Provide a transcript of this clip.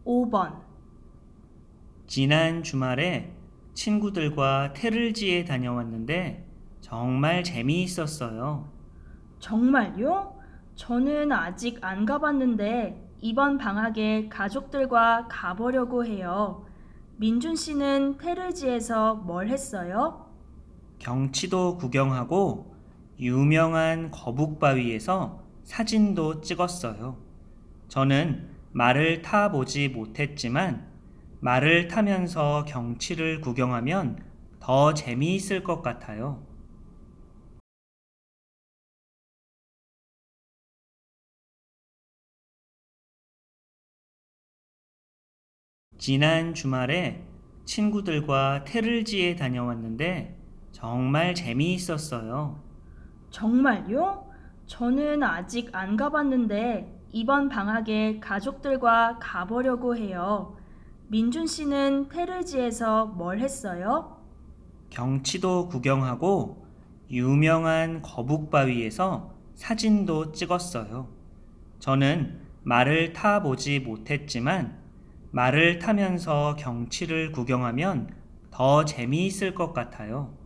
5번. 지난 주말에 친구들과 테를지에 다녀왔는데 정말 재미있었어요. 정말요? 저는 아직 안 가봤는데 이번 방학에 가족들과 가보려고 해요. 민준 씨는 테르지에서 뭘 했어요? 경치도 구경하고 유명한 거북바위에서 사진도 찍었어요. 저는 말을 타보지 못했지만 말을 타면서 경치를 구경하면 더 재미있을 것 같아요. 지난 주말에 친구들과 테를지에 다녀왔는데 정말 재미있었어요. 정말요? 저는 아직 안 가봤는데 이번 방학에 가족들과 가보려고 해요. 민준 씨는 테르지에서 뭘 했어요? 경치도 구경하고 유명한 거북바위에서 사진도 찍었어요. 저는 말을 타보지 못했지만 말을 타면서 경치를 구경하면 더 재미있을 것 같아요.